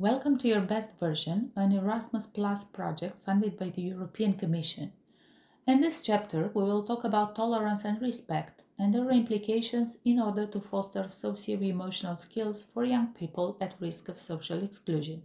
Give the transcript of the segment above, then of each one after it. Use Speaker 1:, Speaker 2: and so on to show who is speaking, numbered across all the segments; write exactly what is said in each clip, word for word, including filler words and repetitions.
Speaker 1: Welcome to Your Best Version, an Erasmus Plus project funded by the European Commission. In this chapter, we will talk about tolerance and respect and their implications in order to foster socio-emotional skills for young people at risk of social exclusion.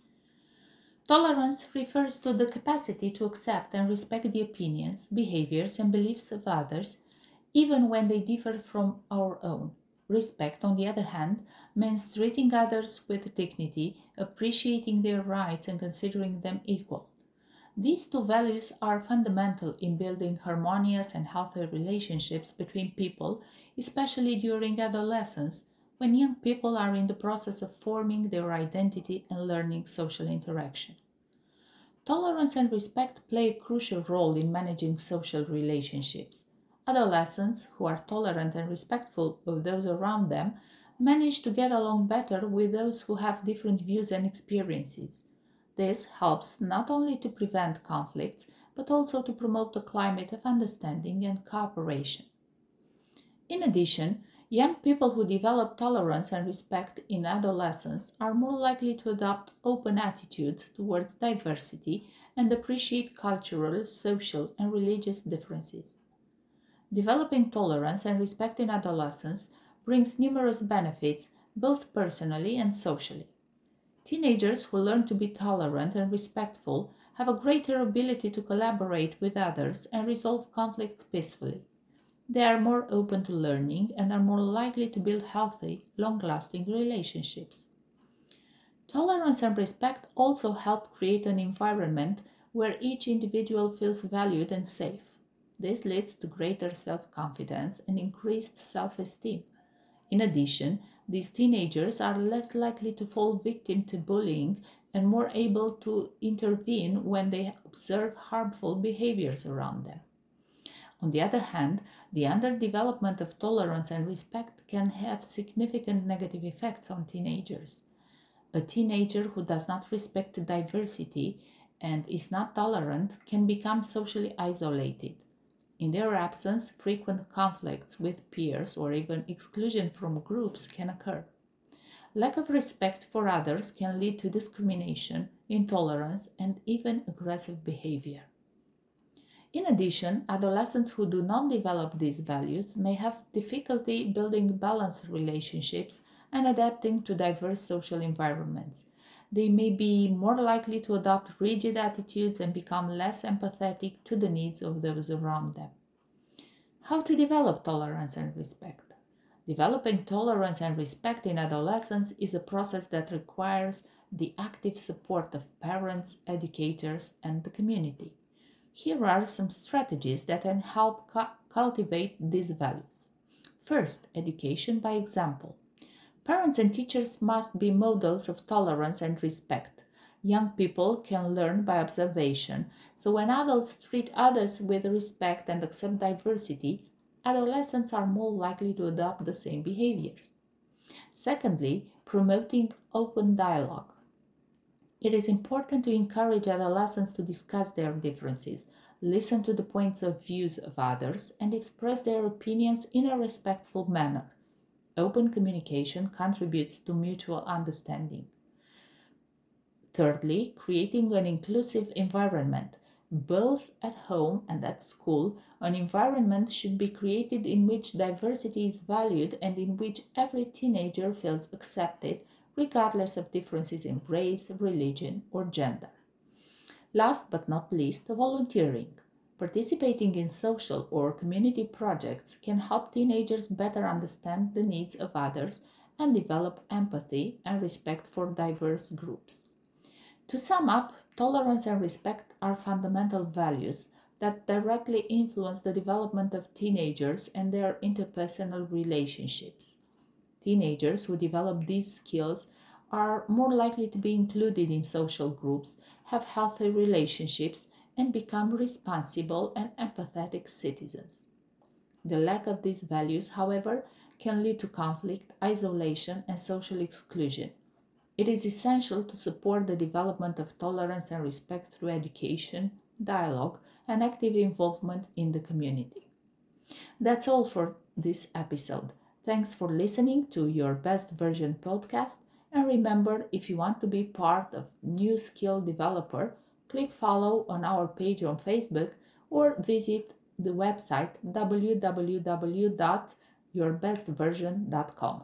Speaker 1: Tolerance refers to the capacity to accept and respect the opinions, behaviors, and beliefs of others, even when they differ from our own. Respect, on the other hand, means treating others with dignity, appreciating their rights, and considering them equal. These two values are fundamental in building harmonious and healthy relationships between people, especially during adolescence, when young people are in the process of forming their identity and learning social interaction. Tolerance and respect play a crucial role in managing social relationships. Adolescents who are tolerant and respectful of those around them manage to get along better with those who have different views and experiences. This helps not only to prevent conflicts, but also to promote a climate of understanding and cooperation. In addition, young people who develop tolerance and respect in adolescence are more likely to adopt open attitudes towards diversity and appreciate cultural, social, and religious differences. Developing tolerance and respect in adolescence brings numerous benefits, both personally and socially. Teenagers who learn to be tolerant and respectful have a greater ability to collaborate with others and resolve conflicts peacefully. They are more open to learning and are more likely to build healthy, long lasting relationships. Tolerance and respect also help create an environment where each individual feels valued and safe. This leads to greater self confidence and increased self esteem. In addition, these teenagers are less likely to fall victim to bullying and more able to intervene when they observe harmful behaviors around them. On the other hand, the underdevelopment of tolerance and respect can have significant negative effects on teenagers. A teenager who does not respect diversity and is not tolerant can become socially isolated. In their absence, frequent conflicts with peers or even exclusion from groups can occur. Lack of respect for others can lead to discrimination, intolerance, and even aggressive behavior. In addition, adolescents who do not develop these values may have difficulty building balanced relationships and adapting to diverse social environments. They may be more likely to adopt rigid attitudes and become less empathetic to the needs of those around them. How to develop tolerance and respect? Developing tolerance and respect in adolescence is a process that requires the active support of parents, educators, and the community. Here are some strategies that can help cu- cultivate these values. First, education by example. Parents and teachers must be models of tolerance and respect. Young people can learn by observation, so when adults treat others with respect and accept diversity, adolescents are more likely to adopt the same behaviors. Secondly, promoting open dialogue. It is important to encourage adolescents to discuss their differences, listen to the points of views of others, and express their opinions in a respectful manner. Open communication contributes to mutual understanding. Thirdly, creating an inclusive environment. Both at home and at school, an environment should be created in which diversity is valued and in which every teenager feels accepted, regardless of differences in race, religion, or gender. Last but not least, volunteering. Participating in social or community projects can help teenagers better understand the needs of others and develop empathy and respect for diverse groups. To sum up, tolerance and respect are fundamental values that directly influence the development of teenagers and their interpersonal relationships. Teenagers who develop these skills are more likely to be included in social groups, have healthy relationships, and become responsible and empathetic citizens. The lack of these values, however, can lead to conflict, isolation, and social exclusion. It is essential to support the development of tolerance and respect through education, dialogue, and active involvement in the community. That's all for this episode. Thanks for listening to Your Best Version podcast, And remember, if you want to be part of New Skill Developer, click follow on our page on Facebook or visit the website w w w dot your best version dot com.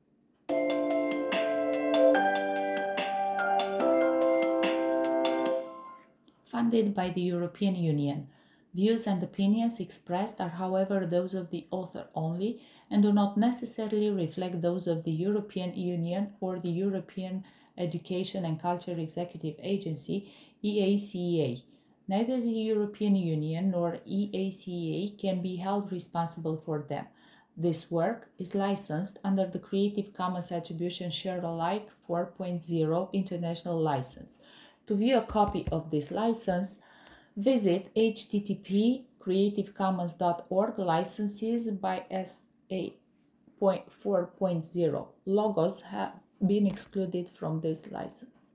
Speaker 1: Funded by the European Union. Views and opinions expressed are, however, those of the author only and do not necessarily reflect those of the European Union or the European Education and Culture Executive Agency, E A C A. Neither the European Union nor E A C A can be held responsible for them. This work is licensed under the Creative Commons Attribution Share Alike four point oh International License. To view a copy of this license, visit h t t p creative commons dot org licenses by S A four point oh. Logos have been excluded from this license.